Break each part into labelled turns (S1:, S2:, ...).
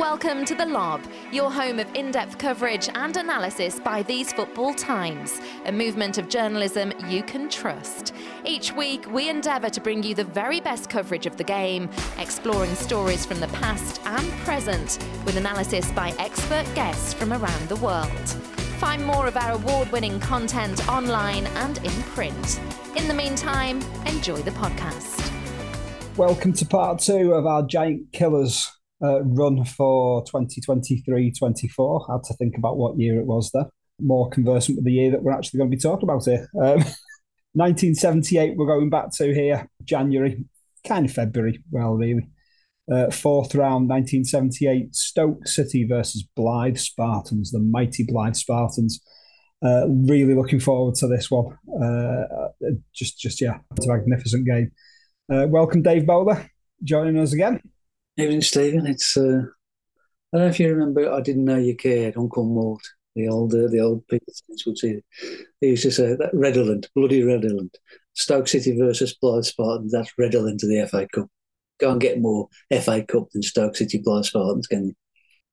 S1: Welcome to The Lob, your home of in-depth coverage and analysis by These Football Times, a movement of journalism you can trust. Each week, we endeavour to bring you the very best coverage of the game, exploring stories from the past and present, with analysis by expert guests from around the world. Find more of our award-winning content online and in print. In the meantime, enjoy the podcast.
S2: Welcome to part two of our Giant Killers run for 2023-24. I had to think about what year it was there. More conversant with the year that we're actually going to be talking about here. 1978 we're going back to here. January, kind of February, well, really. Fourth round, 1978, Stoke City versus Blyth Spartans, the mighty Blyth Spartans. Really looking forward to this one. It's a magnificent game. Welcome, Dave Bowler, joining us again.
S3: Evening, Stephen. It's I don't know if you remember. I didn't know you cared. Uncle Mort, the old people would say. He used to say that redolent, bloody redolent. Stoke City versus Blyth Spartans. That's redolent to the FA Cup. Can't get more FA Cup than Stoke City Blyth Spartans, can you?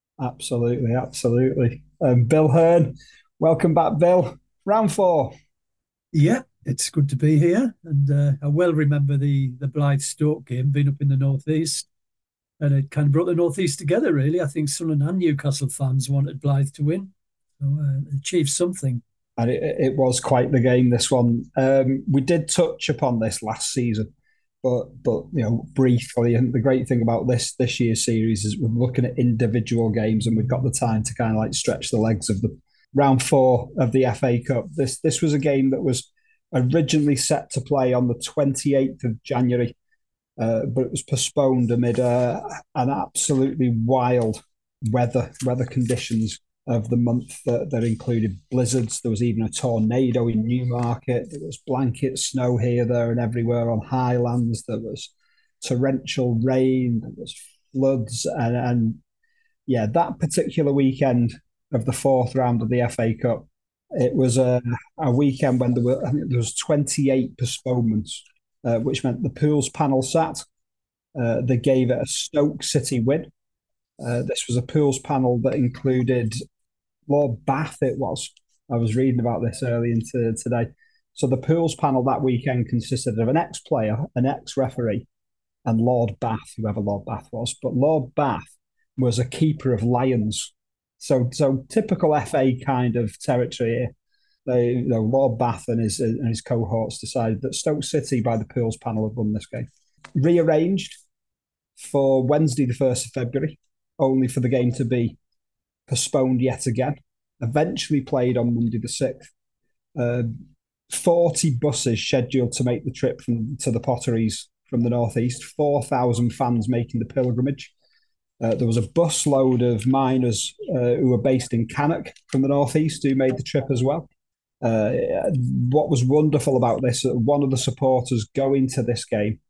S2: Absolutely. Bill Hearn, welcome back, Bill. Round 4.
S4: Yeah, it's good to be here, and I well remember the Blyth Stoke game, being up in the northeast. And it kind of brought the northeast together, really. I think Sunderland and Newcastle fans wanted Blyth to win, so achieved something.
S2: And it was quite the game, this one. We did touch upon this last season, but briefly. And the great thing about this year's series is we're looking at individual games, and we've got the time to kind of like stretch the legs of the round 4 of the FA Cup. This was a game that was originally set to play on the 28th of January. But it was postponed amid an absolutely wild weather conditions of the month that included blizzards. There was even a tornado in Newmarket. There was blanket snow here, there, and everywhere on highlands. There was torrential rain. There was floods, and that particular weekend of the 4th round of the FA Cup, it was a weekend when there was 28 postponements. Which meant the pools panel sat. They gave it a Stoke City win. This was a pools panel that included Lord Bath. It was. I was reading about this early into today. So the pools panel that weekend consisted of an ex-player, an ex-referee, and Lord Bath, whoever Lord Bath was. But Lord Bath was a keeper of Lions. So typical FA kind of territory here. Lord Bath and his cohorts decided that Stoke City, by the pools panel, had won this game. Rearranged for Wednesday, the 1st of February, only for the game to be postponed yet again. Eventually played on Monday, the 6th. 40 buses scheduled to make the trip to the Potteries from the northeast. 4,000 fans making the pilgrimage. There was a busload of miners who were based in Cannock from the northeast who made the trip as well. What was wonderful about this, one of the supporters going to this game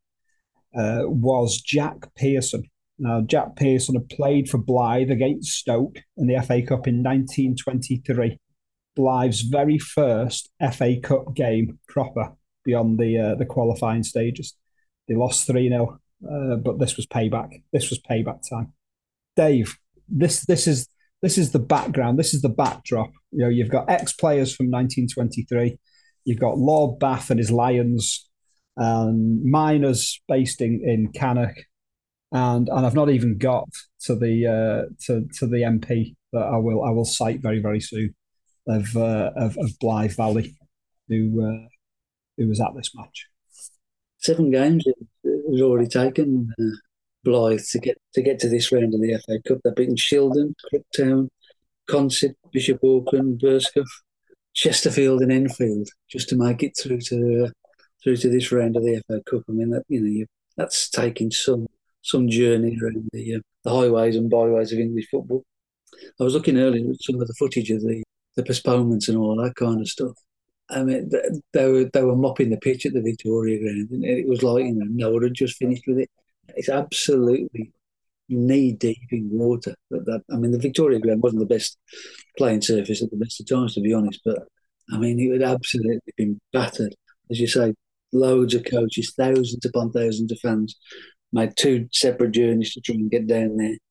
S2: was Jack Pearson. Now, Jack Pearson had played for Blyth against Stoke in the FA Cup in 1923. Blyth's very first FA Cup game proper beyond the qualifying stages. They lost 3-0, but this was payback. This was payback time. Dave, this is the background. This is the backdrop. You've got ex-players from 1923. You've got Lord Bath and his Lions, and miners based in Cannock, and I've not even got to the MP that I will cite very, very soon of Blyth Valley, who was at this match.
S3: 7 games it was already taken. Blyth to get to this round of the FA Cup. They've beaten Shildon, Crooktown, Consett, Bishop Auckland, Burscough, Chesterfield, and Enfield, just to make it through to this round of the FA Cup. I mean, that's taking some journey around the highways and byways of English football. I was looking earlier at some of the footage of the postponements and all that kind of stuff. I mean, they were mopping the pitch at the Victoria Ground, and it was like no one had just finished with it. It's absolutely knee-deep in water. I mean, the Victoria Ground wasn't the best playing surface at the best of times, to be honest, but, I mean, it had absolutely been battered. As you say, loads of coaches, thousands upon thousands of fans made 2 separate journeys to try and get down there.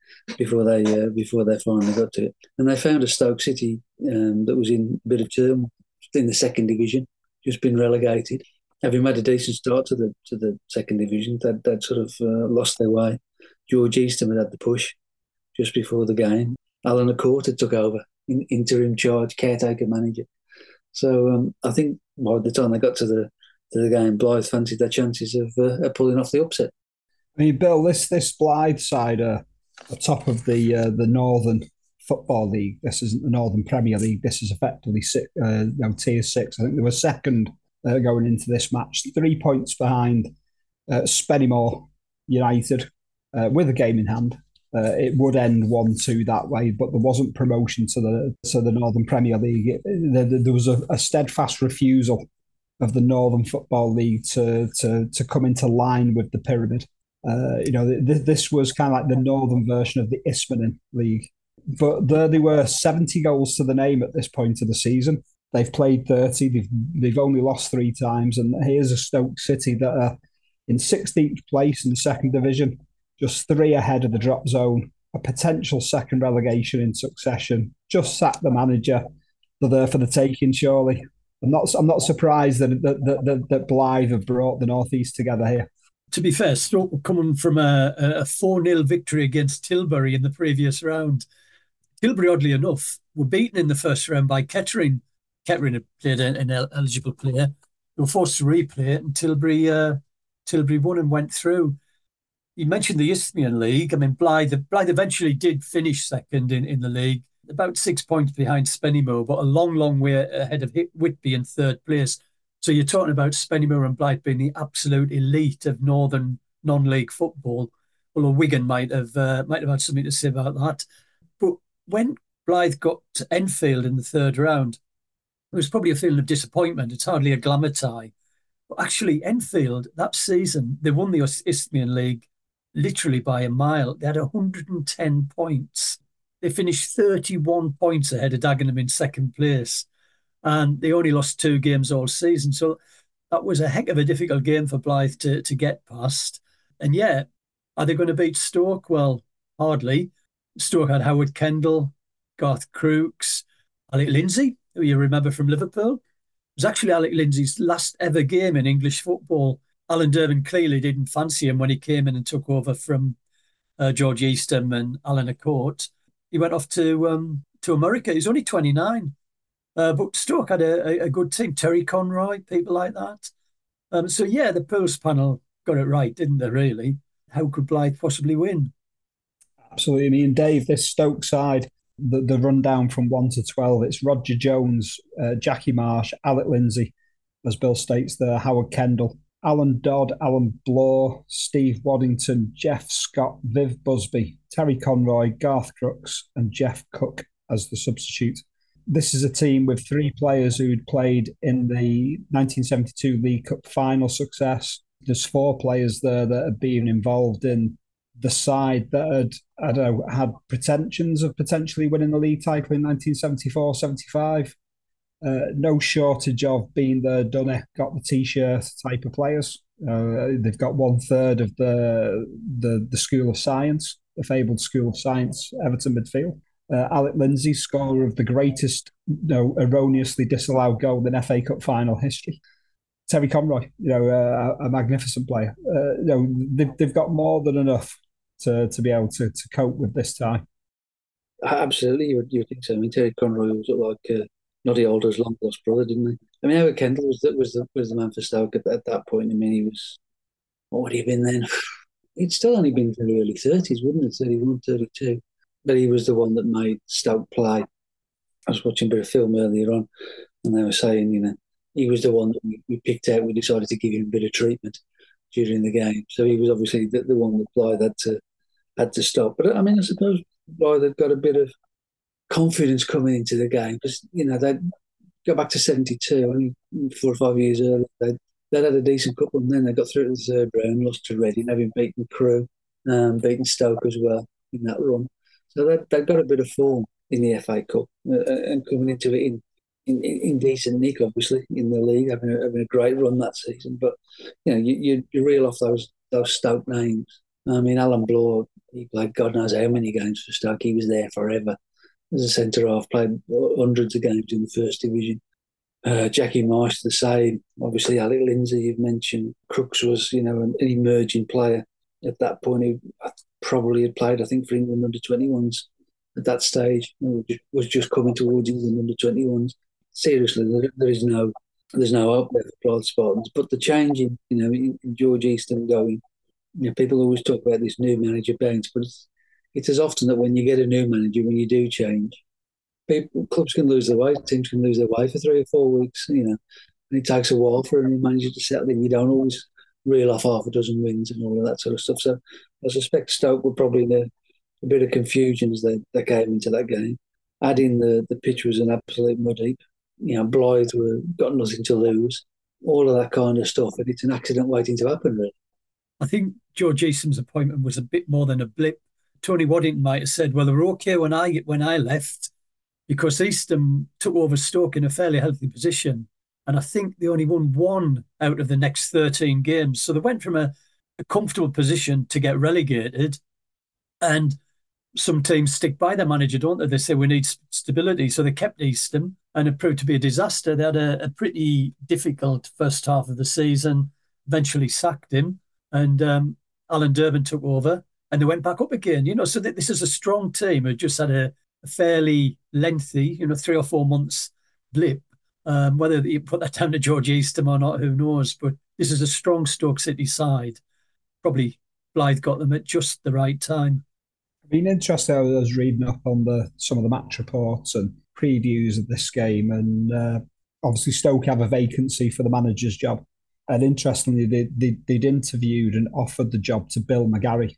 S3: before they finally got to it. And they found a Stoke City that was in a bit of turmoil in the second division, just been relegated. Having made a decent start to the second division, they'd sort of lost their way. George Eastham had the push just before the game. Alan Acorta took over, interim charge, caretaker manager. So I think by the time they got to the game, Blythe fancied their chances of pulling off the upset.
S2: I mean, Bill, this Blythe side are top of the Northern Football League. This isn't the Northern Premier League. This is effectively tier 6. I think they were second going into this match, 3 points behind Spennymoor United with a game in hand. It would end 1-2 that way, but there wasn't promotion to the Northern Premier League. There was a steadfast refusal of the Northern Football League to come into line with the pyramid. This was kind of like the northern version of the Isthmian League. But there they were, 70 goals to the name at this point of the season. They've played 30. They've only lost 3 times. And here's a Stoke City that are in 16th place in the second division, just 3 ahead of the drop zone, a potential second relegation in succession. Just sacked the manager. They're there for the taking, surely. I'm not surprised that Blythe have brought the North East together here.
S4: To be fair, Stoke were coming from a 4-0 victory against Tilbury in the previous round. Tilbury, oddly enough, were beaten in the first round by Kettering. Kettering had played an eligible player. They were forced to replay it, and Tilbury won and went through. You mentioned the Isthmian League. I mean, Blythe eventually did finish second in the league, about 6 points behind Spennymoor, but a long, long way ahead of Whitby in third place. So you're talking about Spennymoor and Blythe being the absolute elite of northern non-league football. Although Wigan might have had something to say about that. But when Blythe got to Enfield in the third round, it was probably a feeling of disappointment. It's hardly a glamour tie. But actually, Enfield, that season, they won the Isthmian League literally by a mile. They had 110 points. They finished 31 points ahead of Dagenham in second place. And they only lost 2 games all season. So that was a heck of a difficult game for Blythe to get past. And yeah, are they going to beat Stoke? Well, hardly. Stoke had Howard Kendall, Garth Crooks, Alec Lindsay, who you remember from Liverpool. It was actually Alec Lindsay's last ever game in English football. Alan Durbin clearly didn't fancy him when he came in and took over from George Eastham and Alan Acorta. He went off to America. He's only 29. But Stoke had a good team. Terry Conroy, people like that. So yeah, the Pools panel got it right, didn't they, really? How could Blythe possibly win?
S2: Absolutely. I mean, Dave, this Stoke side, the rundown from 1 to 12, it's Roger Jones, Jackie Marsh, Alec Lindsay, as Bill states there, Howard Kendall, Alan Dodd, Alan Bloor, Steve Waddington, Jeff Scott, Viv Busby, Terry Conroy, Garth Crooks, and Jeff Cook as the substitute. This is a team with 3 players who'd played in the 1972 League Cup final success. There's 4 players there that had been involved in the side that had pretensions of potentially winning the league title in 1974-75. No shortage of being the done it, got the t-shirt type of players. They've got 1/3 of the School of Science, the fabled School of Science, Everton midfield. Alec Lindsay, scorer of the greatest, erroneously disallowed goal in FA Cup final history. Terry Conroy, a magnificent player. They've got more than enough to be able to cope with this time.
S3: Absolutely, you think so. I mean, Terry Conroy was like Noddy Alder's long lost brother, didn't he? I mean, Howard Kendall was the man for Stoke at that point. I mean, he was, what would he have been then? He'd still only been in the early 30s, wouldn't it? 31, 32. But he was the one that made Stoke play. I was watching a bit of film earlier on, and they were saying, he was the one that we picked out. We decided to give him a bit of treatment during the game. So he was obviously the one that Blythe had to stop. But I mean, I suppose Blythe had got a bit of confidence coming into the game because, they'd go back to 72, only 4 or 5 years earlier. They'd had a decent couple, and then they got through to the third round, lost to Reading, having beaten Crewe, beaten Stoke as well in that run. So they've got a bit of form in the FA Cup and coming into it in decent nick, obviously, in the league, having a great run that season. But, you reel off those Stoke names. I mean, Alan Bloor, He played God knows how many games for Stoke. He was there forever as a centre-half, played hundreds of games in the First Division. Jackie Marsh, the same. Obviously, Alec Lindsay, you've mentioned. Crooks was, an emerging player at that point. He probably had played, I think, for England under-21s at that stage. Was just coming towards England under-21s. Seriously, there's no hope there for Blythe Spartans. But the change in George Easton going, people always talk about this new manager bounce, but it's as often that when you get a new manager, when you do change, clubs can lose their way, teams can lose their way for 3 or 4 weeks, and it takes a while for a new manager to settle in. You don't always reel off half a dozen wins and all of that sort of stuff. So I suspect Stoke were probably in a bit of confusion as they came into that game. Adding the pitch was an absolute mud heap. Blythe got nothing to lose, all of that kind of stuff, and it's an accident waiting to happen, really.
S4: I think George Easton's appointment was a bit more than a blip. Tony Waddington might have said, well, they were okay when I left, because Easton took over Stoke in a fairly healthy position. And I think they only won 1 out of the next 13 games. So they went from a comfortable position to get relegated. And some teams stick by their manager, don't they? They say we need stability. So they kept Easton, and it proved to be a disaster. They had a pretty difficult first half of the season, eventually sacked him. And Alan Durbin took over, and they went back up again. So this is a strong team who just had a fairly lengthy, 3 or 4 months blip. Whether you put that down to George Easton or not, who knows? But this is a strong Stoke City side. Probably Blythe got them at just the right time.
S2: I've been interested. I was reading up on some of the match reports and previews of this game, and obviously Stoke have a vacancy for the manager's job. And interestingly, they'd interviewed and offered the job to Bill McGarry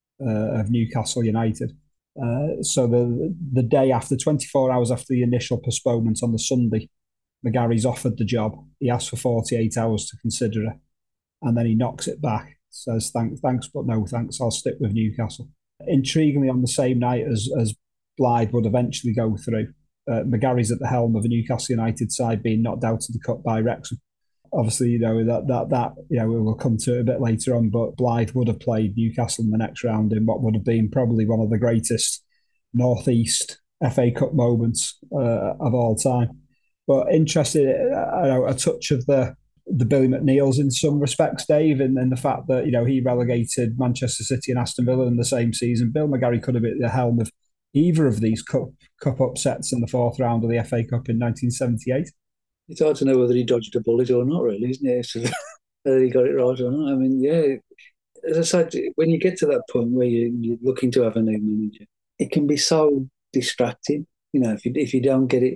S2: of Newcastle United. So the day after, 24 hours after the initial postponement on the Sunday, McGarry's offered the job. He asked for 48 hours to consider it, and then he knocks it back. Says thanks, but no thanks. I'll stick with Newcastle. Intriguingly, on the same night as Blythe would eventually go through, McGarry's at the helm of a Newcastle United side being knocked out of the cup by Wrexham. Obviously, that we'll come to it a bit later on, but Blythe would have played Newcastle in the next round in what would have been probably one of the greatest North East FA Cup moments of all time. But interested, a touch of the Billy McNeil's in some respects, Dave, and the fact that he relegated Manchester City and Aston Villa in the same season. Bill McGarry could have been at the helm of either of these cup upsets in the 4th round of the FA Cup in 1978.
S3: It's hard to know whether he dodged a bullet or not, really, isn't it? So, whether he got it right or not. I mean, yeah, as I said, when you get to that point where you're looking to have a new manager, it can be so distracting. If you don't get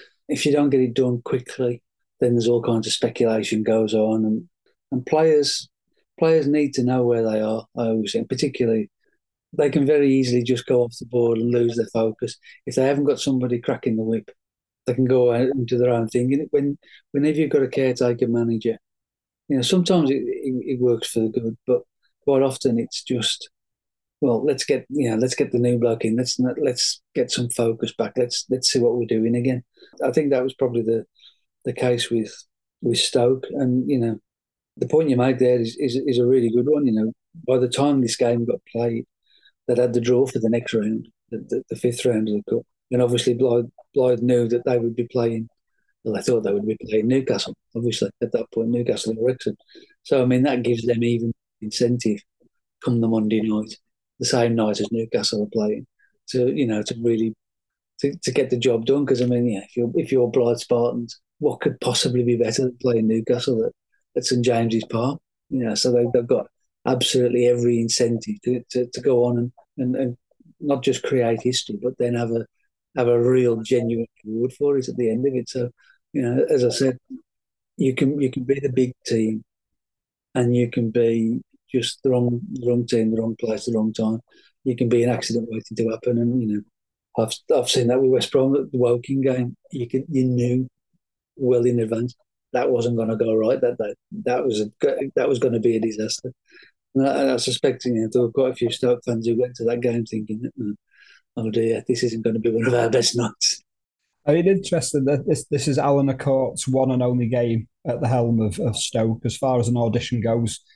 S3: it done quickly, then there's all kinds of speculation goes on, and players need to know where they are. I always think, particularly, they can very easily just go off the board and lose their focus if they haven't got somebody cracking the whip. They can go out and do their own thing. Whenever you've got a caretaker manager, sometimes it works for the good, but quite often it's just, well, let's get the new bloke in. Let's get some focus back. Let's see what we're doing again. I think that was probably the case with Stoke, and the point you make there is a really good one. By the time this game got played, they'd had the draw for the next round, the 5th round of the cup. And obviously Blythe knew that they would be playing, well, they thought they would be playing Newcastle, obviously, at that point, Newcastle and Wrexham. So, I mean, that gives them even incentive come the Monday night, the same night as Newcastle are playing, to really to get the job done. Because, I mean, if you're Blythe Spartans, what could possibly be better than playing Newcastle at St James's Park? So they've got absolutely every incentive to go on and not just create history, but then have a real genuine reward for it at the end of it. So, as I said, you can be the big team, and you can be just the wrong team, the wrong place, the wrong time. You can be an accident waiting to happen, and I've seen that with West Brom at the Woking game. You knew well in advance that wasn't going to go right. That was going to be a disaster. And I suspect there were quite a few Stoke fans who went to that game thinking, oh dear, this isn't going to be one of our best nights.
S2: I mean, interesting that this is Alan Accourt's one and only game at the helm of Stoke as far as an audition goes.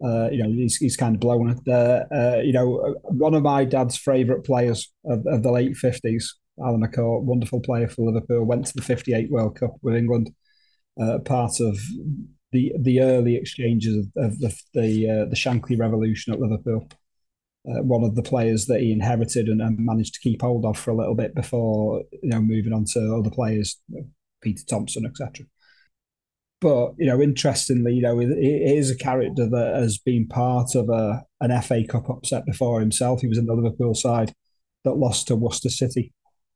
S2: He's kind of blown it there. One of my dad's favourite players of the late 50s, Alan McCourt, wonderful player for Liverpool, went to the 58 World Cup with England, part of the early exchanges of the Shankly Revolution at Liverpool. One of the players that he inherited and managed to keep hold of for a little bit before moving on to other players, Peter Thompson, etc. But interestingly, he is a character that has been part of an FA Cup upset before himself. He was in the Liverpool side that lost to Worcester City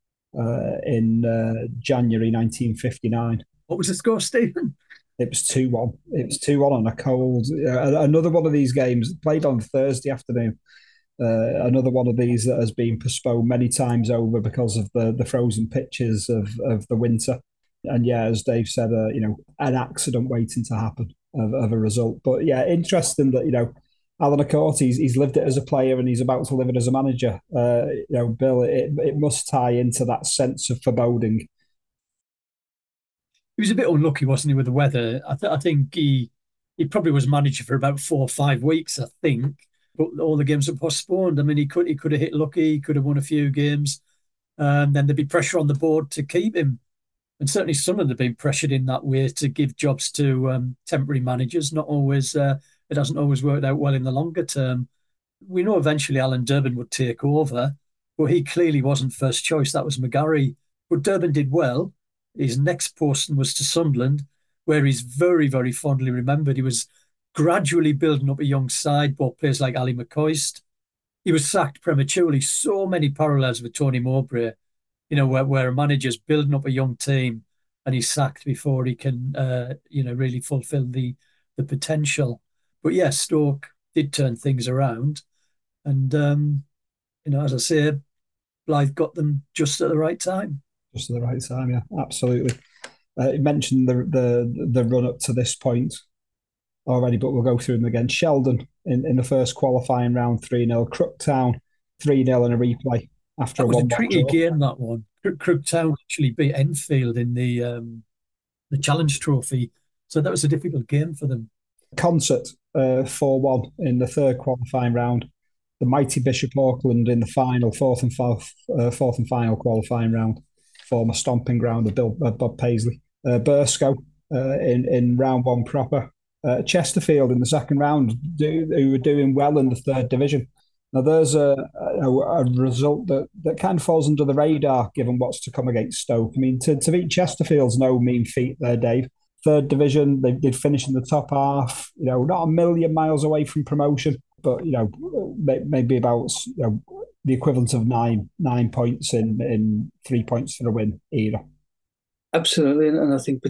S2: in January 1959.
S4: What was the score, Stephen?
S2: It was 2-1. It was 2-1 on a cold. Another one of these games played on Thursday afternoon. Another one of these that has been postponed many times over because of the frozen pitches of the winter. And yeah, as Dave said, an accident waiting to happen of a result. But yeah, interesting that, Alan McCourt, he's lived it as a player and he's about to live it as a manager. Bill, it must tie into that sense of foreboding.
S4: He was a bit unlucky, wasn't he, with the weather? I think he probably was manager for about 4 or 5 weeks, I think. But all the games were postponed. I mean, he could have hit lucky. He could have won a few games. Then there'd be pressure on the board to keep him. And certainly Sunderland have been pressured in that way to give jobs to temporary managers. Not always, it hasn't always worked out well in the longer term. We know eventually Alan Durbin would take over, but he clearly wasn't first choice. That was McGarry. But Durbin did well. His next posting was to Sunderland, where he's very, very fondly remembered. He was gradually building up a young side, bought players like Ali McCoist. He was sacked prematurely. So many parallels with Tony Mowbray, where a manager's building up a young team and he's sacked before he can, really fulfill the potential. But yeah, Stoke did turn things around. And, as I say, Blythe got them just at the right time.
S2: Just at the right time, yeah, absolutely. You mentioned the run up to this point already, but we'll go through them again. Sheldon in the first qualifying round, 3-0. Crooktown, 3-0 in a replay. After
S4: that was a tricky game, that one. Crooktown actually beat Enfield in the Challenge Trophy, so that was a difficult game for them.
S2: Concert, 4-1 in the third qualifying round. The mighty Bishop Auckland in the final, fourth and final qualifying round, former stomping ground of Bob Paisley. Burscough in round one proper. Chesterfield in the second round, who were doing well in the third division. Now, there's a result that kind of falls under the radar, given what's to come against Stoke. I mean, to beat Chesterfield's no mean feat there, Dave. Third division, they did finish in the top half, not a million miles away from promotion, but, maybe about the equivalent of nine points in 3 points for a win either.
S3: Absolutely, and I think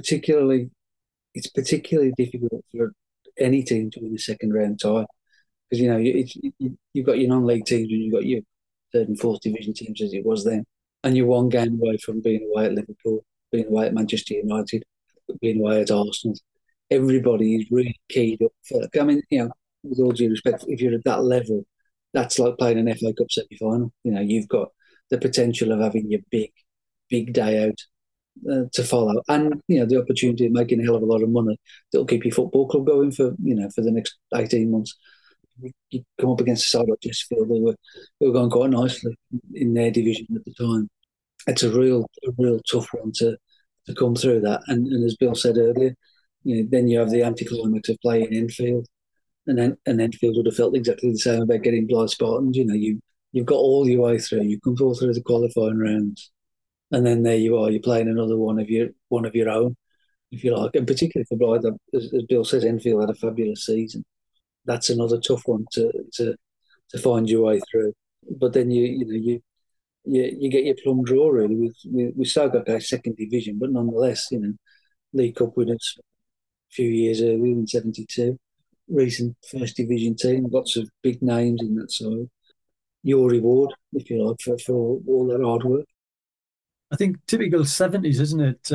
S3: it's particularly difficult for any team to win a second round tie. Because, you've got your non-league teams and you've got your third and fourth division teams as it was then. And you're one game away from being away at Liverpool, being away at Manchester United, being away at Arsenal. Everybody is really keyed up for that. I mean, with all due respect, if you're at that level, that's like playing an FA Cup semi-final. You've got the potential of having your big day out to follow. And, the opportunity of making a hell of a lot of money that'll keep your football club going for the next 18 months. You come up against a side like Chesterfield, they were going quite nicely in their division at the time. It's a real tough one to come through that. And as Bill said earlier, then you have the anticlimax of playing Enfield, and Enfield would have felt exactly the same about getting Blythe Spartans. You've got all your way through. You come all through the qualifying rounds, and then there you are. You're playing another one of your own, if you like. And particularly for Blythe, as Bill says, Enfield had a fabulous season. That's another tough one to find your way through. But then you get your plum draw really. We still got our second division, but nonetheless, League Cup winners a few years earlier in '72. Recent first division team, lots of big names in that side. Your reward, if you like, for all that hard work.
S4: I think typical 70s, isn't it?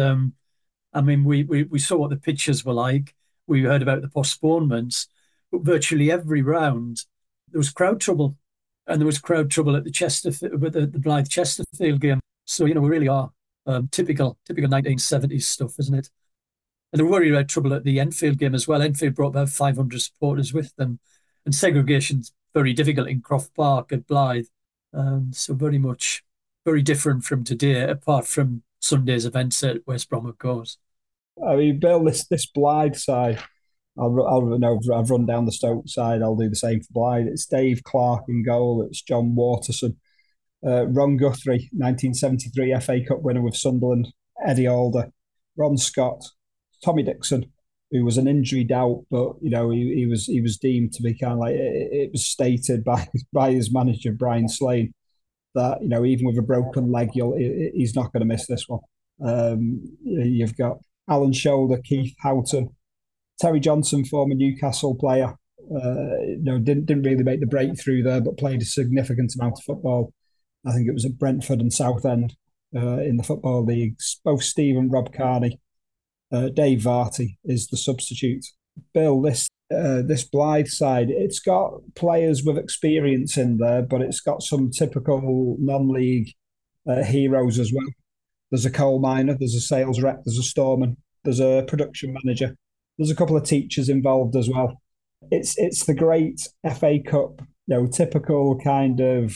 S4: We saw what the pitches were like. We heard about the postponements. But virtually every round, there was crowd trouble. And there was crowd trouble at the Blythe Chesterfield game. So, we really are typical 1970s stuff, isn't it? And they were worried about trouble at the Enfield game as well. Enfield brought about 500 supporters with them. And segregation's very difficult in Croft Park at Blyth. So very different from today, apart from Sunday's events at West Brom, of course.
S2: I mean, Bill, this Blythe side, I've run down the Stoke side. I'll do the same for Blythe. It's Dave Clark in goal. It's John Waterson, Ron Guthrie, 1973 FA Cup winner with Sunderland. Eddie Alder, Ron Scott, Tommy Dixon, who was an injury doubt, but he was deemed to be kind of like it was stated by his manager Brian Slane that even with a broken leg, he's not going to miss this one. You've got Alan Shoulder, Keith Houghton, Terry Johnson, former Newcastle player. Didn't really make the breakthrough there, but played a significant amount of football. I think it was at Brentford and Southend in the Football League. Both Steve and Rob Carney. Dave Varty is the substitute. Bill, this Blythe side, it's got players with experience in there, but it's got some typical non-league heroes as well. There's a coal miner, there's a sales rep, there's a storeman, there's a production manager, there's a couple of teachers involved as well. It's the great FA Cup, typical kind of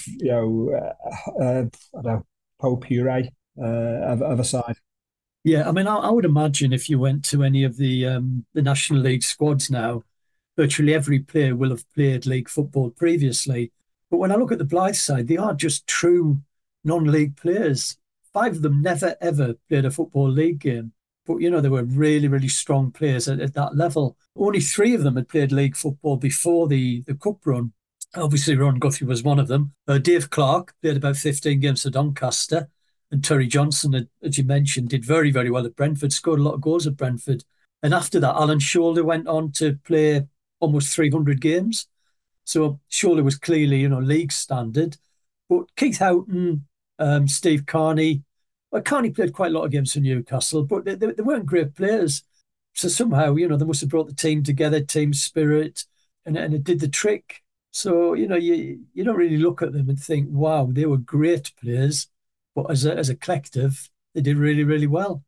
S2: potpourri of a side.
S4: Yeah, I mean, I would imagine if you went to any of the National League squads now, virtually every player will have played league football previously. But when I look at the Blythe side, they are just true non-league players. 5 of them never, ever played a football league game. But, they were really, really strong players at that level. Only 3 of them had played league football before the cup run. Obviously, Ron Guthrie was one of them. Dave Clark played about 15 games for Doncaster. And Terry Johnson, as you mentioned, did very, very well at Brentford, scored a lot of goals at Brentford. And after that, Alan Shoulder went on to play almost 300 games. So Shoulder was clearly, league standard. But Keith Houghton, Steve Carney, Carney played quite a lot of games for Newcastle, but they weren't great players. So somehow, they must have brought the team together, team spirit, and it did the trick. So, you don't really look at them and think, wow, they were great players. But as a collective, they did really, really well.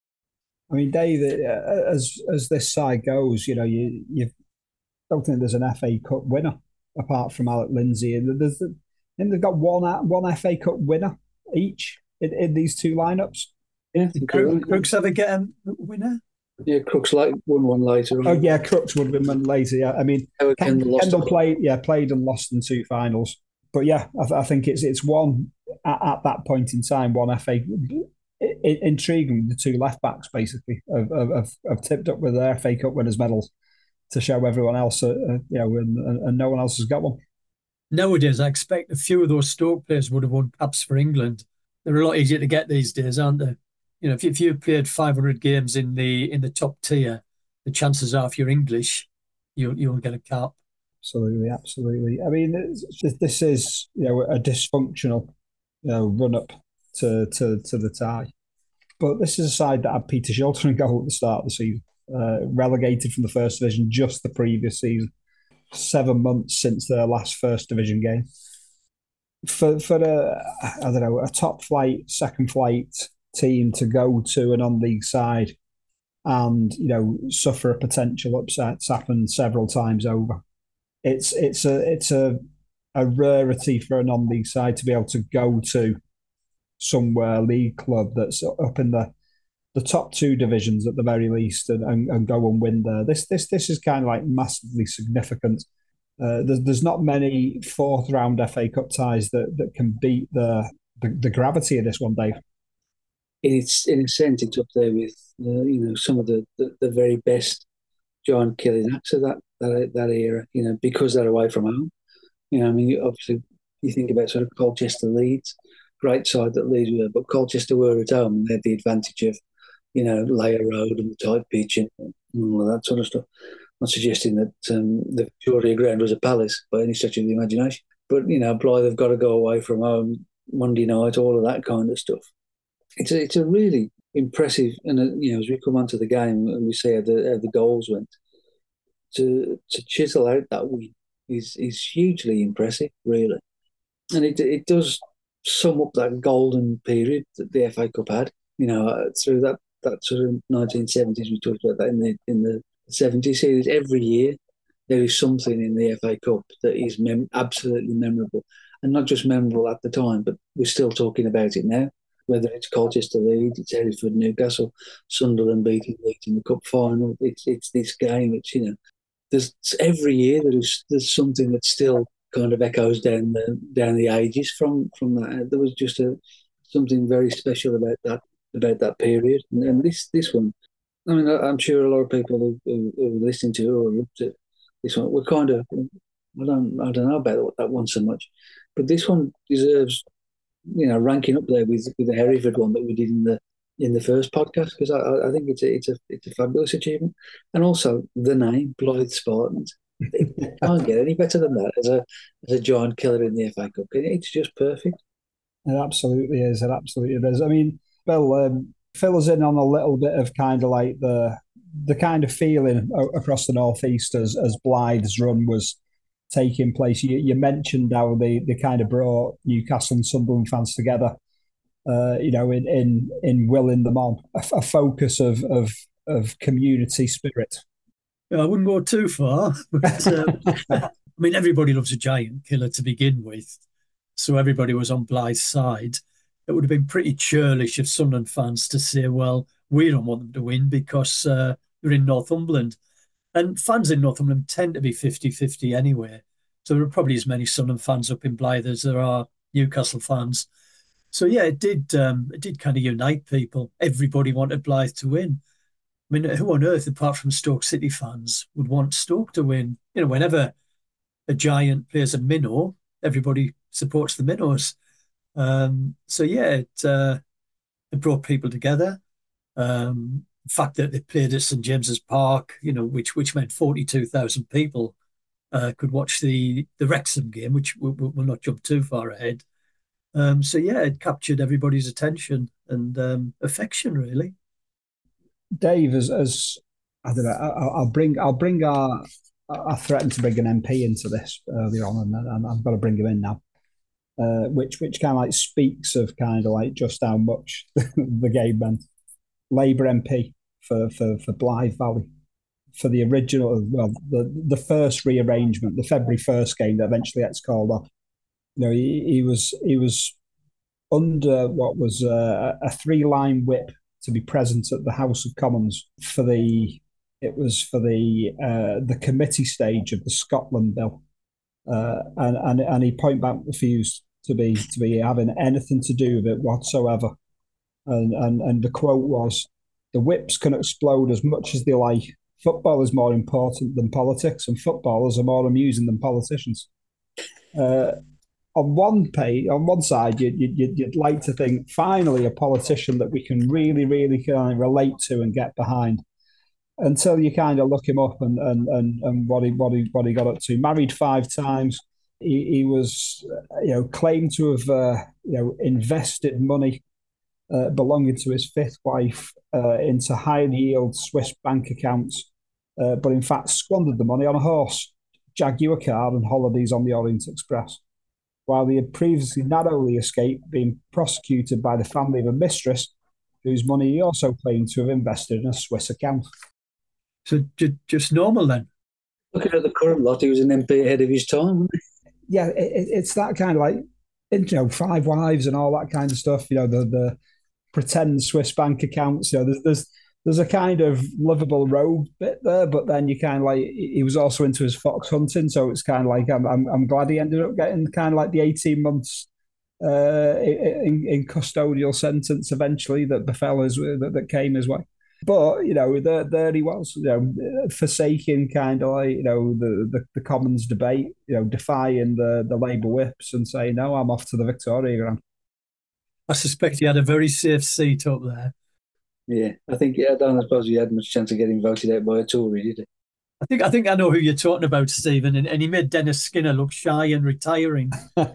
S2: I mean, Dave, as this side goes, you don't think there's an FA Cup winner apart from Alec Lindsay, and they've got one FA Cup winner each in these 2 lineups.
S4: Yeah, Crooks ever get a winner?
S3: Yeah, Crooks won one later on.
S2: Oh yeah, Crooks would have been later. Yeah, I mean, Kendall played and lost in 2 finals. But yeah, I think it's one at that point in time. One FA, intriguing. The 2 left backs basically have tipped up with their FA Cup winners' medals to show everyone else, and no one else has got one.
S4: Nowadays, I expect a few of those Stoke players would have won caps for England. They're a lot easier to get these days, aren't they? If you played 500 games in the top tier, the chances are if you're English, you'll get a cap.
S2: Absolutely. I mean, this is a dysfunctional run up to the tie, but this is a side that had Peter Shilton in goal at the start of the season, relegated from the First Division just the previous season, 7 months since their last First Division game. For a top flight, second flight team to go to a non-league side and suffer a potential upset's happened several times over. It's a rarity for a non-league side to be able to go to somewhere league club that's up in the top 2 divisions at the very least and go and win there. This is kind of like massively significant. There's not many 4th round FA Cup ties that can beat the gravity of this one, Dave.
S3: In a sense, it's up there with some of the very best John Killinacks of that era. Because they're away from home. I mean, obviously you think about sort of Colchester, Leeds, great side that Leeds were, but Colchester were at home and they had the advantage of Layer Road and the tight pitch and all of that sort of stuff. Not suggesting that the Victoria Ground was a palace by any stretch of the imagination. But, Blythe have got to go away from home Monday night, all of that kind of stuff. It's a really impressive, and as we come onto the game and we see how the goals went, to chisel out that win is hugely impressive, really. And it does sum up that golden period that the FA Cup had, through that sort of 1970s. We talked about that in the 70s series. Every year there is something in the FA Cup that is absolutely memorable. And not just memorable at the time, but we're still talking about it now. Whether it's Colchester Leeds, it's Hereford Newcastle, Sunderland beating Leeds in the cup final. It's this game. It's, you know, there's every year there's something that still kind of echoes down the ages from that. There was just something very special about that period. And this one, I mean, I'm sure a lot of people who are listening to it or looked at this one, we're kind of, I don't know about that one so much, but this one deserves, you know, ranking up there with the Hereford one that we did in the first podcast, because I think it's a fabulous achievement. And also the name Blythe Spartans, it can't get any better than that as a giant killer in the FA Cup. It's just perfect.
S2: It absolutely is. It absolutely is. I mean, Bill, fill us in on a little bit of kind of like the kind of feeling across the Northeast as Blythe's run was taking place. You mentioned how they kind of brought Newcastle and Sunderland fans together, you know, in willing them on, a focus of community spirit.
S4: I wouldn't go too far, but I mean, everybody loves a giant killer to begin with, so everybody was on Blythe's side. It would have been pretty churlish of Sunderland fans to say, well, we don't want them to win because they're in Northumberland. And fans in Northumberland tend to be 50-50 anyway. So there are probably as many Sunderland fans up in Blythe as there are Newcastle fans. So yeah, it did kind of unite people. Everybody wanted Blythe to win. I mean, who on earth, apart from Stoke City fans, would want Stoke to win? You know, whenever a giant plays a minnow, everybody supports the minnows. So yeah, it brought people together. The fact that they played at St James's Park, you know, which meant 42,000 people could watch the Wrexham game, which we'll not jump too far ahead. So yeah, it captured everybody's attention and affection, really.
S2: Dave, as I don't know, I'll bring I threatened to bring an MP into this earlier on, and I've got to bring him in now. Which kind of like speaks of kind of like just how much the game meant. Labour MP for Blythe Valley, for the original, well, the first rearrangement, the February 1st game that eventually gets called off. You know, he was under what was a 3-line whip to be present at the House of Commons for the committee stage of the Scotland bill, and he point blank refused to be having anything to do with it whatsoever. And the quote was, "The whips can explode as much as they like. Football is more important than politics, and footballers are more amusing than politicians." On one side, you'd like to think finally a politician that we can really kind of relate to and get behind. Until you kind of look him up and what he got up to. Married 5 times. He was, you know, claimed to have invested money belonging to his 5th wife into high yield Swiss bank accounts, but in fact squandered the money on a horse, Jaguar car, and holidays on the Orient Express. While he had previously narrowly escaped being prosecuted by the family of a mistress, whose money he also claimed to have invested in a Swiss account.
S4: So just normal then?
S3: Looking at the current lot, he was an MP ahead of his time, wasn't he?
S2: Yeah, it's that kind of like, you know, 5 wives and all that kind of stuff. You know, the pretend Swiss bank accounts. You know, there's a kind of livable rogue bit there, but then you kind of like, he was also into his fox hunting, so it's kind of like I'm glad he ended up getting kind of like the 18 months in custodial sentence eventually that befell that came his way. But you know, there he was, you know, forsaking kind of like, you know, the Commons debate, you know, defying the Labour whips and saying, no, I'm off to the Victoria Ground.
S4: I suspect he had a very safe seat up there.
S3: Yeah, I don't suppose he had much chance of getting voted out by a Tory, did he?
S4: I think I know who you're talking about, Stephen, and he made Dennis Skinner look shy and retiring.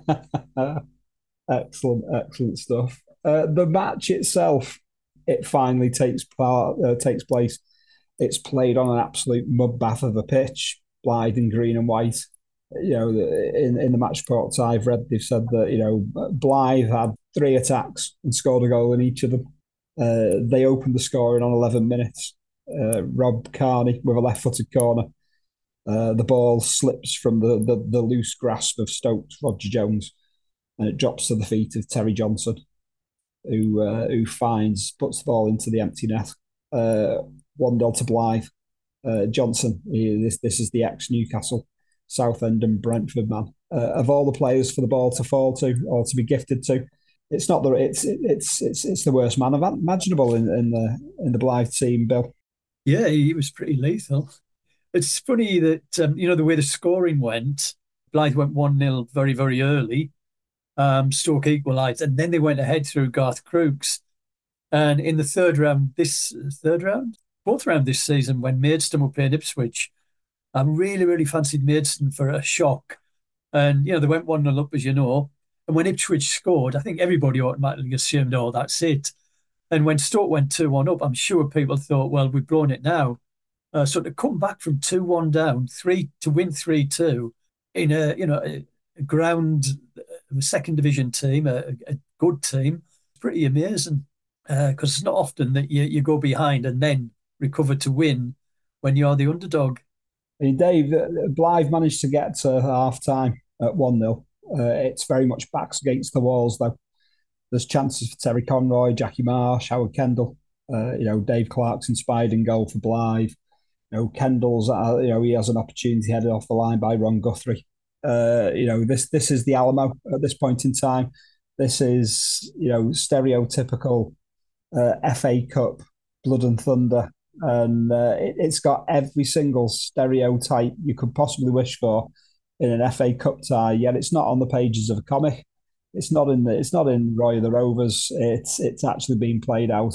S2: Excellent stuff. The match itself, it finally takes place. It's played on an absolute mudbath of a pitch, Blythe in green and white. You know, in the match reports I've read, they've said that, you know, Blythe had 3 attacks and scored a goal in each of them. They opened the scoring on 11 minutes. Rob Carney with a left-footed corner. The ball slips from the loose grasp of Stokes Roger Jones, and it drops to the feet of Terry Johnson, who puts the ball into the empty net. 1-0 to Blythe. Johnson, this is the ex-Newcastle, Southend and Brentford man. Of all the players for the ball to fall to or to be gifted to, it's not the it's the worst man imaginable in the Blythe team, Bill.
S4: Yeah, he was pretty lethal. It's funny that the way the scoring went. Blythe went 1-0 very, very early. Stoke equalised, and then they went ahead through Garth Crooks. And in the fourth round this season, when Maidstone were playing Ipswich, I really, really fancied Maidstone for a shock. And, they went 1-0 up, as you know. And when Ipswich scored, I think everybody automatically assumed, oh, that's it. And when Stoke went 2-1 up, I'm sure people thought, well, we've blown it now. So to come back from 2-1 down, to win 3-2 in a ground, a second division team, a good team, it's pretty amazing. Because it's not often that you go behind and then recover to win when you're the underdog.
S2: Hey, Dave, Blythe managed to get to half time at 1-0. It's very much backs against the walls, though. There's chances for Terry Conroy, Jackie Marsh, Howard Kendall. Dave Clarkson spied in goal for Blythe. Kendall's, he has an opportunity headed off the line by Ron Guthrie. This is the Alamo at this point in time. This is, stereotypical FA Cup, blood and thunder. And it's got every single stereotype you could possibly wish for in an FA Cup tie. Yet it's not on the pages of a comic. It's not in Roy of the Rovers. It's actually being played out,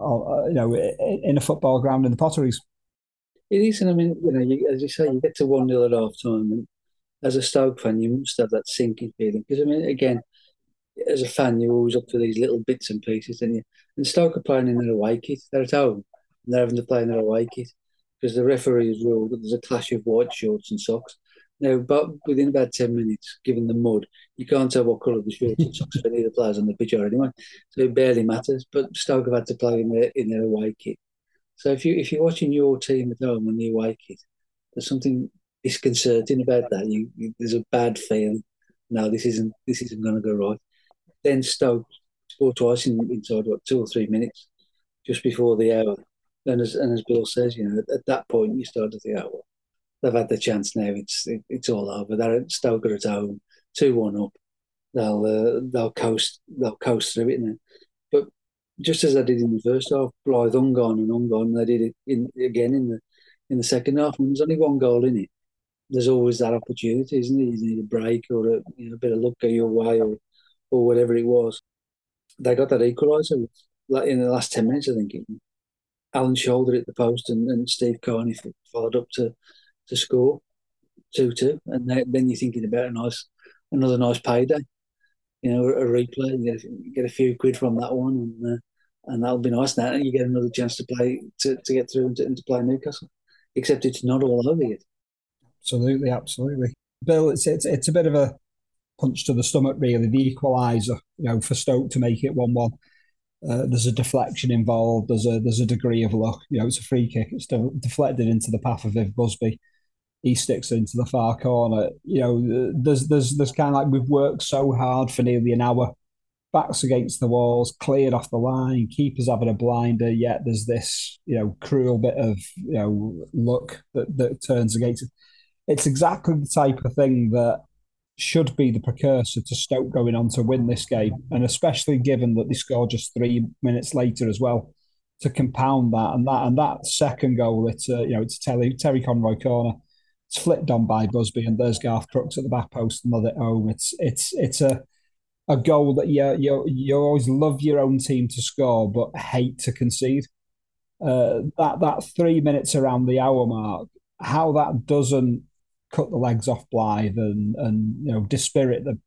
S2: in a football ground in the Potteries.
S3: It is, and I mean, as you say, you get to 1-0 at half time, and as a Stoke fan, you must have that sinking feeling. Because, I mean, again, as a fan, you're always up for these little bits and pieces, and Stoke are playing in their away kit. They're at home, and they're having to play in their away kit because the referee has ruled that there's a clash of white shorts and socks. Now, but within about 10 minutes, given the mud, you can't tell what colour the shorts and socks for any of the players on the pitch are anyway. So it barely matters. But Stoke have had to play in their away kit. So if you're watching your team at home in the away kit, there's something disconcerting about that. There's a bad feeling. No, this isn't going to go right. Then Stoke scored twice inside 2 or 3 minutes, just before the hour. And as Bill says, at that point you start to think, well, they've had the chance now. It's all over. They're at Stoke at home, 2-1 up. They'll coast through it now. But just as they did in the first half, Blythe and they did it again in the second half. When there's only one goal in it, there's always that opportunity, isn't there? You need a break or a bit of luck go your way or whatever it was. They got that equaliser in the last 10 minutes, I think. Alan shouldered it at the post and Steve Carney followed up to score 2-2. And then you're thinking about another nice payday. A replay, you get a few quid from that one, and that'll be nice. Now you get another chance to play to get through and to play Newcastle. Except it's not all over yet.
S2: Absolutely. Bill, it's a bit of a punch to the stomach, really. The equaliser, for Stoke to make it 1-1. There's a deflection involved. There's a degree of luck. It's a free kick. It's deflected into the path of Viv Busby. He sticks it into the far corner. There's kind of like we've worked so hard for nearly an hour, backs against the walls, cleared off the line, keepers having a blinder. Yet there's this cruel bit of luck that turns against it. It's exactly the type of thing that should be the precursor to Stoke going on to win this game, and especially given that they scored just 3 minutes later as well to compound that. And that second goal, it's Terry Conroy corner. It's flipped on by Busby, and there's Garth Crooks at the back post and nodded it home. It's a goal that you always love your own team to score, but hate to concede. That 3 minutes around the hour mark, how that doesn't cut the legs off Blythe and dispirit them.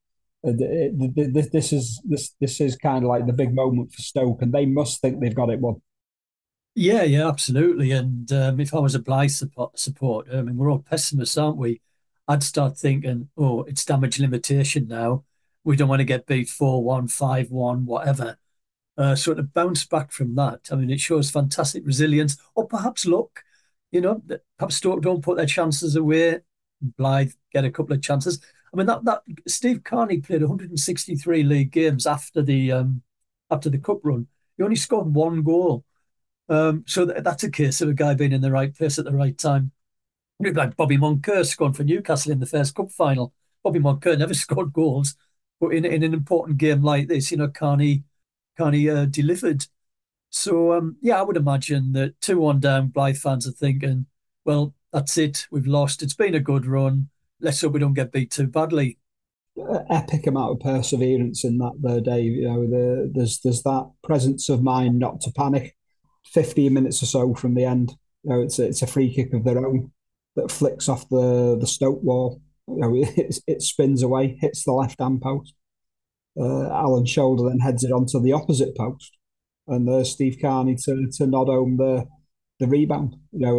S2: This is kind of like the big moment for Stoke, and they must think they've got it won.
S4: Yeah, absolutely. And if I was a Blythe supporter, I mean, we're all pessimists, aren't we? I'd start thinking, oh, it's damage limitation now. We don't want to get beat 4-1, 5-1, whatever. So to bounce back from that, I mean, it shows fantastic resilience, or perhaps luck. Perhaps Stoke don't put their chances away. Blythe get a couple of chances. I mean, that Steve Carney played 163 league games after the cup run. He only scored one goal. So that's a case of a guy being in the right place at the right time. Like Bobby Moncur scored for Newcastle in the first cup final. Bobby Moncur never scored goals, but in an important game like this, Carney delivered. So I would imagine that 2-1 down, Blythe fans are thinking, well, that's it. We've lost. It's been a good run. Let's hope we don't get beat too badly.
S2: Epic amount of perseverance in that there, Dave. There's that presence of mind not to panic. 15 minutes or so from the end, it's a free kick of their own that flicks off the Stoke wall. It spins away, hits the left hand post. Alan Shoulder then heads it onto the opposite post, and there's Steve Carney to nod home the rebound.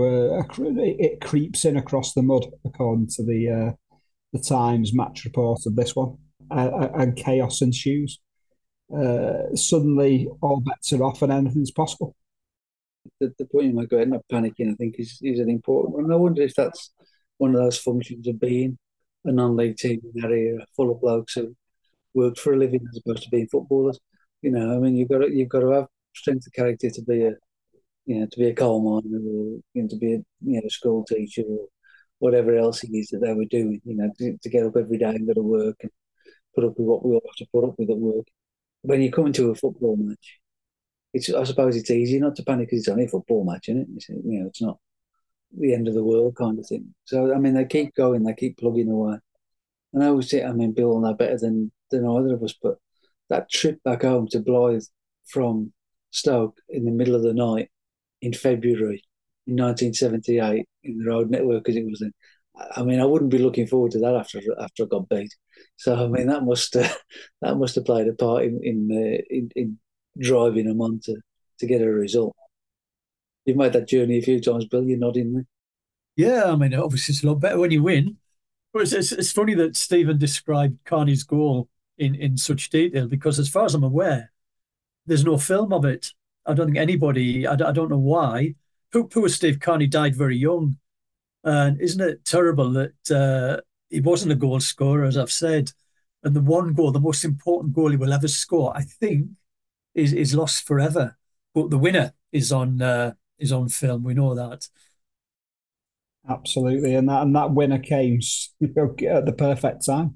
S2: It creeps in across the mud, according to the Times match report of this one, and chaos ensues. Suddenly, all bets are off, and anything's possible.
S3: The point you might go ahead not panicking, I think, is an important one. I wonder if that's one of those functions of being a non-league team in that era, full of blokes who worked for a living as opposed to being footballers. You've got to have strength of character to be a coal miner, or to be a school teacher, or whatever else it is that they were doing. To get up every day and go to work and put up with what we all have to put up with at work. When you come into a football match, I suppose it's easy not to panic because it's only a football match, isn't it? It's not the end of the world kind of thing. So, I mean, they keep going, they keep plugging away. And I always say, Bill will know better than either of us, but that trip back home to Blythe from Stoke in the middle of the night in February in 1978 in the road network, as it was then, I wouldn't be looking forward to that after I got beat. So, that must have played a part in driving them on to get a result. You've made that journey a few times, Bill. You're nodding there.
S4: Yeah, obviously it's a lot better when you win. But it's funny that Stephen described Carney's goal in such detail, because as far as I'm aware, there's no film of it. I don't think anybody, I don't know why. Poor Steve Carney died very young. And isn't it terrible that he wasn't a goal scorer, as I've said, and the one goal, the most important goal he will ever score, I think, is lost forever. But the winner is on film. We know that.
S2: Absolutely, and that winner came at the perfect time.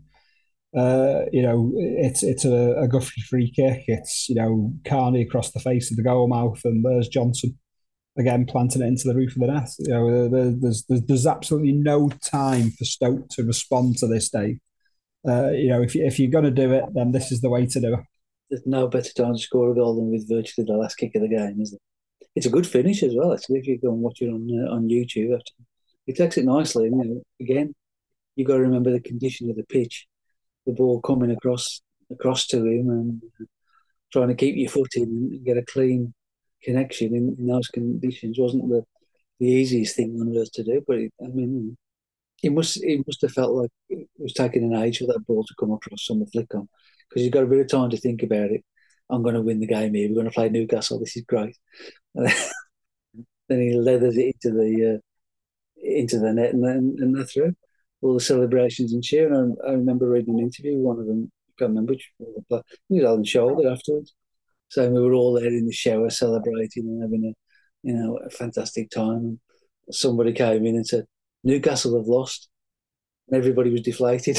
S2: It's a Guthrie free kick. It's Carney across the face of the goal mouth, and there's Johnson again planting it into the roof of the net. There's absolutely no time for Stoke to respond to this, Dave. If you're going to do it, then this is the way to do it.
S3: There's no better time to score a goal than with virtually the last kick of the game, is there? It's a good finish as well, actually, if you go and watch it on YouTube. He takes it nicely. Again, you've got to remember the condition of the pitch, the ball coming across to him, and trying to keep your foot in and get a clean connection in those conditions wasn't the easiest thing on earth to do. But it must have felt like it was taking an age for that ball to come across on the flick on, because you've got a bit of time to think about it. I'm going to win the game here. We're going to play Newcastle. This is great. And then he leathers it into the net, and they're through. All the celebrations and cheering. I remember reading an interview, one of them, I can't remember which, he was on the shoulder afterwards, saying we were all there in the shower celebrating and having a fantastic time. And somebody came in and said, Newcastle have lost, and everybody was deflated.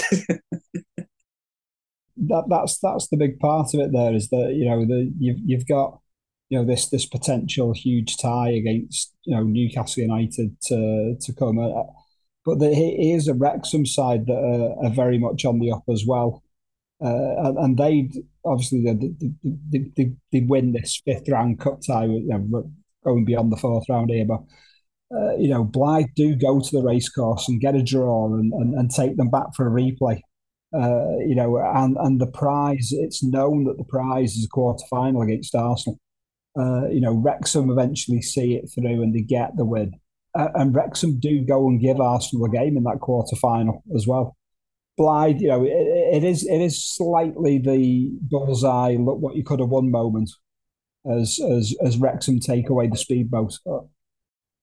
S2: That's the big part of it. There is that you've got this potential huge tie against Newcastle United to come, but here's a Wrexham side that are very much on the up as well, and they obviously they win this fifth round cup tie, going beyond the fourth round here, but. Blythe do go to the racecourse and get a draw and take them back for a replay. And the prize, it's known that the prize is a quarter final against Arsenal. Wrexham eventually see it through and they get the win. And Wrexham do go and give Arsenal a game in that quarter final as well. Blythe, it is slightly the bullseye, look what you could have won moment as Wrexham take away the speedboat.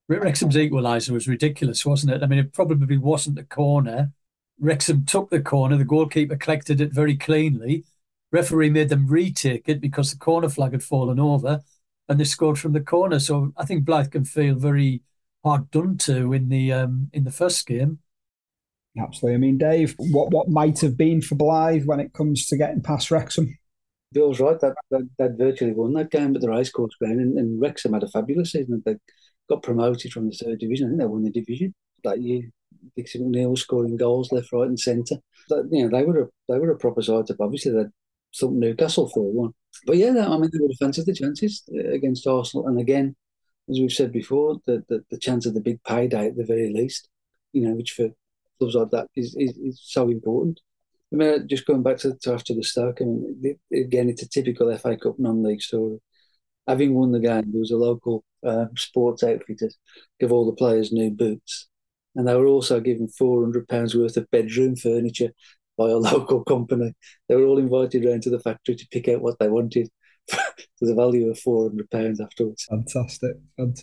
S4: Wrexham's equaliser was ridiculous, wasn't it? I mean, it probably wasn't a corner. Wrexham took the corner. The goalkeeper collected it very cleanly. Referee made them retake it because the corner flag had fallen over, and they scored from the corner. So I think Blyth can feel very hard done to in the first game.
S2: Absolutely. I mean, Dave, what might have been for Blyth when it comes to getting past Wrexham?
S3: Bill's right. That virtually won that game at the racecourse ground, and Wrexham had a fabulous season. They got promoted from the third division. I think they won the division that year. Dixie McNeil was scoring goals left, right, and centre. You know, they were a proper side. Obviously, they thumped Newcastle 4-1. But yeah, I mean, they would have fancied the chances against Arsenal. And again, as we've said before, the chance of the big payday at the very least, you know, which for clubs like that is so important. I mean, just going back to after the Stoke, I mean, again, it's a typical FA Cup non-league story. Having won the game, there was a local sports outfitter give all the players new boots, and they were also given £400 worth of bedroom furniture by a local company. They were all invited round to the factory to pick out what they wanted to the value of £400 afterwards.
S2: Fantastic.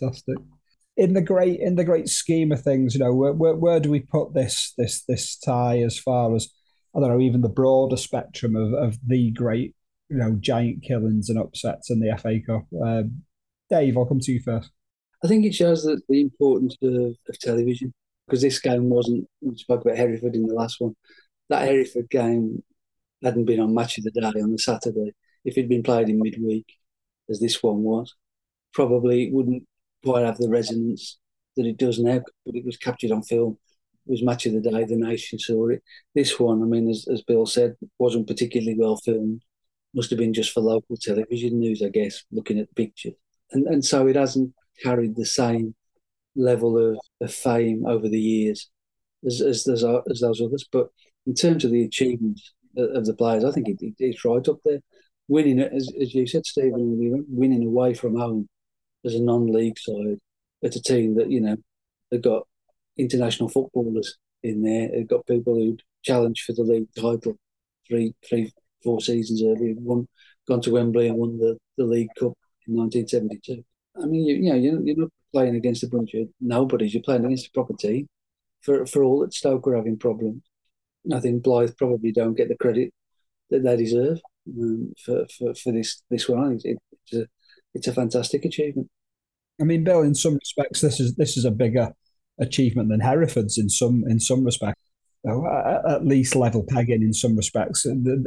S2: In the great scheme of things, you know, where do we put this tie as far as, I don't know, even the broader spectrum of the great, you know, giant killings and upsets in the FA Cup? Dave, I'll come to you first.
S3: I think it shows the importance of television, because this game wasn't, we spoke about Hereford in the last one, that Hereford game hadn't been on Match of the Day on the Saturday. If it'd been played in midweek, as this one was, probably it wouldn't quite have the resonance that it does now, but it was captured on film. It was Match of the Day, the nation saw it. This one, I mean, as Bill said, wasn't particularly well filmed. Must have been just for local television news, I guess, looking at the pictures. And so it hasn't carried the same level of fame over the years as those others. But in terms of the achievements of the players, I think it's right up there. Winning, as you said, Stephen, winning away from home as a non-league side at a team that, you know, they've got international footballers in there. They've got people who challenged for the league title 4 seasons earlier, gone to Wembley and won the League Cup in 1972. I mean, you're not playing against a bunch of nobodies. You're playing against a proper team. For all that Stoke were having problems, I think Blyth probably don't get the credit that they deserve for this one. I think it's a fantastic achievement.
S2: I mean, Bill, in some respects, this is a bigger achievement than Hereford's in some respects. At least level pegging in some respects.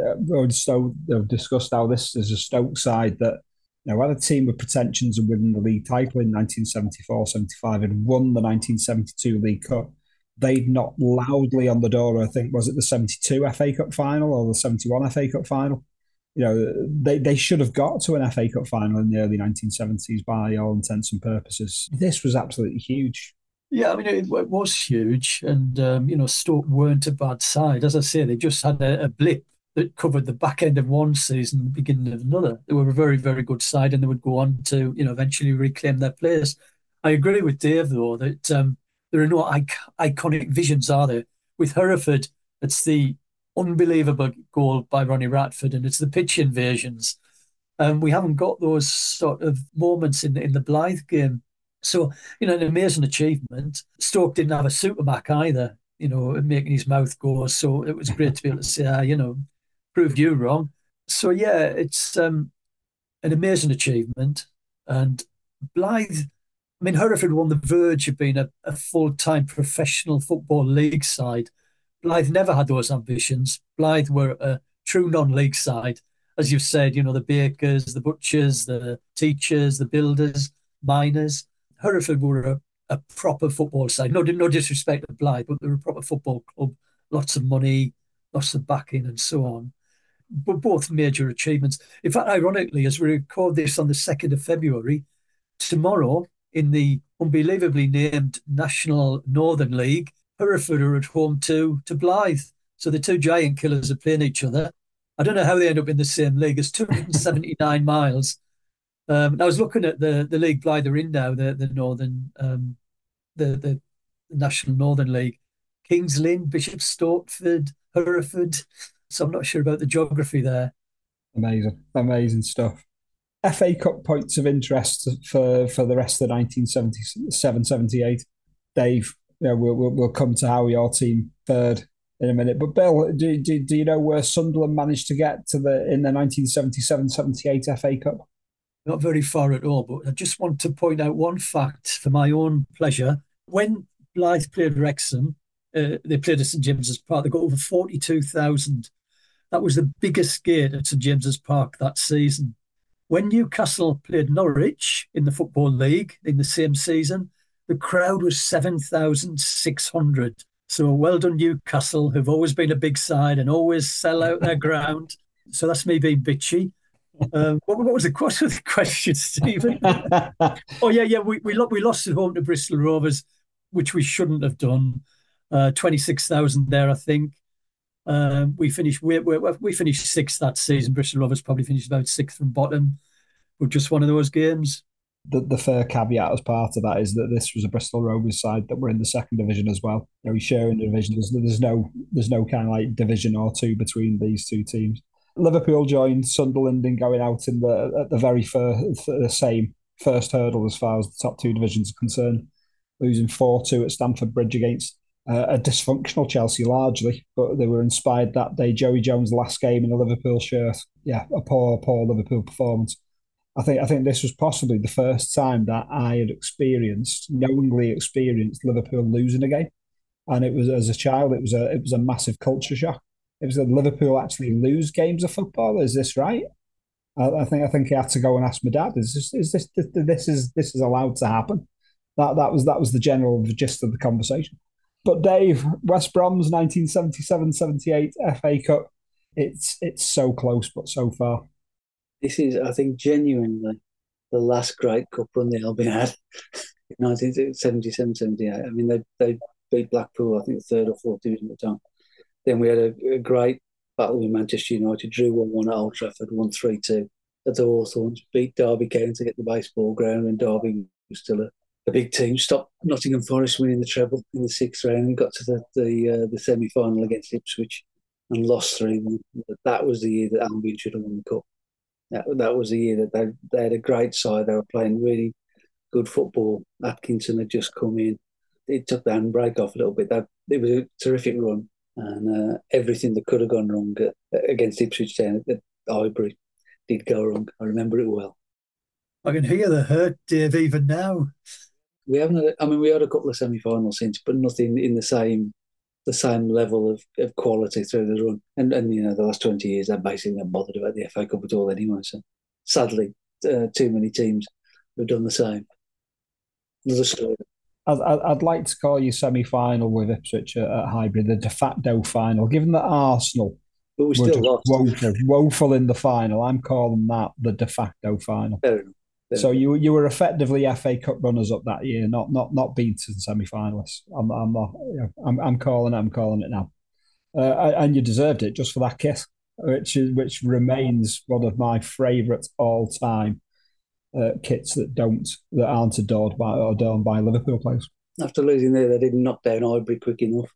S2: Stoke discussed how this is a Stoke side that, you know, had a team with pretensions of winning the league title in 1974-75 and won the 1972 League Cup. They'd knocked loudly on the door, I think, was it the 72 FA Cup final or the 71 FA Cup final? You know, they should have got to an FA Cup final in the early 1970s by all intents and purposes. This was absolutely huge.
S4: Yeah, I mean, it was huge. And, you know, Stoke weren't a bad side. As I say, they just had a blip that covered the back end of one season and the beginning of another. They were a very, very good side, and they would go on to, you know, eventually reclaim their place. I agree with Dave, though, that there are no iconic visions, are there? With Hereford, it's the unbelievable goal by Ronnie Radford, and it's the pitch invasions. We haven't got those sort of moments in the Blyth game. So, you know, an amazing achievement. Stoke didn't have a Supermac either, you know, making his mouth go. So it was great to be able to say, you know, proved you wrong. So, yeah, it's an amazing achievement. And Blyth, I mean, Hereford were on the verge of being a full-time professional football league side. Blyth never had those ambitions. Blyth were a true non-league side. As you've said, you know, the bakers, the butchers, the teachers, the builders, miners. Hereford were a proper football side. No disrespect to Blyth, but they were a proper football club. Lots of money, lots of backing and so on. But both major achievements. In fact, ironically, as we record this on the 2nd of February, tomorrow in the unbelievably named National Northern League, Hereford are at home to Blyth. So the two giant killers are playing each other. I don't know how they end up in the same league. It's 279 miles. I was looking at the league Blyth are in now, the Northern, the National Northern League. Kings Lynn, Bishop Stortford, Hereford. So I'm not sure about the geography there.
S2: Amazing stuff. FA Cup points of interest for the rest of the 1977-78. Dave, we'll come to how your team fared in a minute. But Bill, do you know where Sunderland managed to get in the 1977-78 FA Cup?
S4: Not very far at all, but I just want to point out one fact for my own pleasure. When Blyth played Wrexham, they played at St James's Park. They got over 42,000. That was the biggest gate at St James's Park that season. When Newcastle played Norwich in the Football League in the same season, the crowd was 7,600. So well done, Newcastle, who've always been a big side and always sell out their ground. So that's me being bitchy. What was the question, Stephen? We lost at home to Bristol Rovers, which we shouldn't have done. 26,000 there, I think. We finished sixth that season. Bristol Rovers probably finished about sixth from bottom. But just one of those games.
S2: The fair caveat as part of that is that this was a Bristol Rovers side that were in the second division as well. We're sharing the division. There's no kind of like division or two between these two teams. Liverpool joined Sunderland in going out at the very same first hurdle as far as the top two divisions are concerned, losing 4-2 at Stamford Bridge against a dysfunctional Chelsea largely, but they were inspired that day. Joey Jones' last game in a Liverpool shirt. Yeah, a poor Liverpool performance. I think this was possibly the first time that I had knowingly experienced Liverpool losing a game, and it was as a child. It was a massive culture shock. It was that Liverpool actually lose games of football. Is this right? I think he had to go and ask my dad. Is this allowed to happen? That was the general gist of the conversation. But Dave, West Brom's 1977-78 FA Cup. It's so close, but so far.
S3: This is, I think, genuinely the last great cup run the Albion had in 1977-78. I mean, they beat Blackpool, I think, third or fourth division at the time. Then we had a great battle with Manchester United, drew 1-1 at Old Trafford, won 3-2 at the Hawthorns, beat Derby County to get the baseball ground, and Derby was still a big team. Stopped Nottingham Forest winning the treble in the sixth round and got to the semi-final against Ipswich and lost 3-1. That was the year that Albion should have won the cup. That was the year that they had a great side. They were playing really good football. Atkinson had just come in. It took the handbrake off a little bit. It was a terrific run, and everything that could have gone wrong against Ipswich Town at Highbury did go wrong. I remember it well.
S4: I can hear the hurt, Dave, even now.
S3: We haven't. We had a couple of semi-finals since, but nothing in the same level of quality through the run. And the last 20 years, they're basically not bothered about the FA Cup at all anyway. So sadly, too many teams have done the same. Another story.
S2: I'd like to call you semi-final with Ipswich at Highbury the de facto final, given that Arsenal
S3: but we still lost.
S2: Woeful in the final. I'm calling that the de facto final.
S3: Fair enough.
S2: So you were effectively FA Cup runners up that year, not beaten semi-finalists. I'm calling it now, and you deserved it just for that kiss, which remains one of my favourite all-time kits that aren't adorned by Liverpool players.
S3: After losing there, they didn't knock down Highbury quick enough.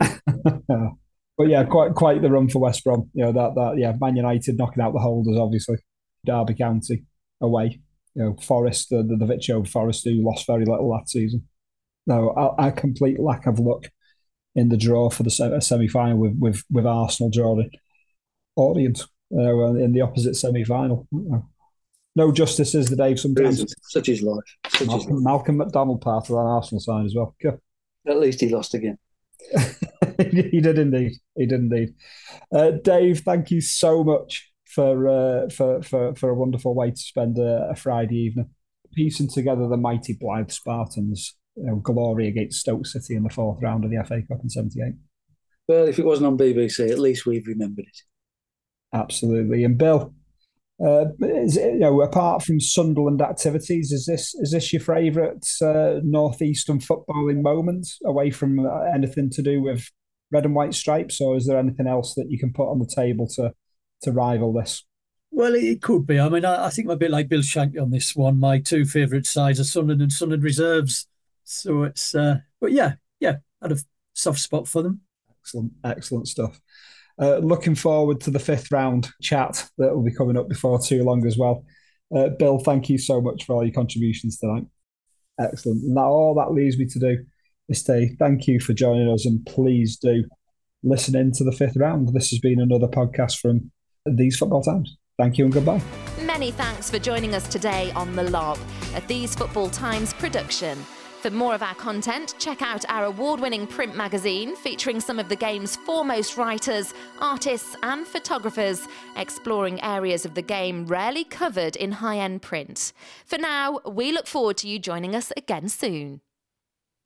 S2: But yeah, quite the run for West Brom. Man United knocking out the holders, obviously. Derby County away. Forest, the Viccio Forest, who lost very little that season. No, a complete lack of luck in the draw for the semi-final with Arsenal drawing audience in the opposite semi-final. No justice is the Dave sometimes.
S3: Such is life.
S2: Malcolm McDonald part of that Arsenal side as well. Yeah.
S3: At least he lost again.
S2: He did indeed. Dave, thank you so much for a wonderful way to spend a Friday evening, piecing together the mighty Blyth Spartans' glory against Stoke City in the fourth round of the FA Cup in '78.
S3: Well, if it wasn't on BBC, at least we've remembered it.
S2: Absolutely. And Bill, apart from Sunderland activities, is this your favourite northeastern footballing moment away from anything to do with red and white stripes, or is there anything else that you can put on the table to rival this?
S4: Well, it could be. I mean, I think I'm a bit like Bill Shankly on this one. My two favourite sides are Sunderland and Sunderland Reserves. So it's, but yeah, I had a soft spot for them.
S2: Excellent stuff. Looking forward to the fifth round chat that will be coming up before too long as well. Bill, thank you so much for all your contributions tonight. Excellent. And all that leaves me to do is say thank you for joining us, and please do listen in to the fifth round. This has been another podcast from These Football Times. Thank you and goodbye.
S1: Many thanks for joining us today on The Lob, a These Football Times production. For more of our content, check out our award-winning print magazine featuring some of the game's foremost writers, artists and photographers, exploring areas of the game rarely covered in high-end print. For now, we look forward to you joining us again soon.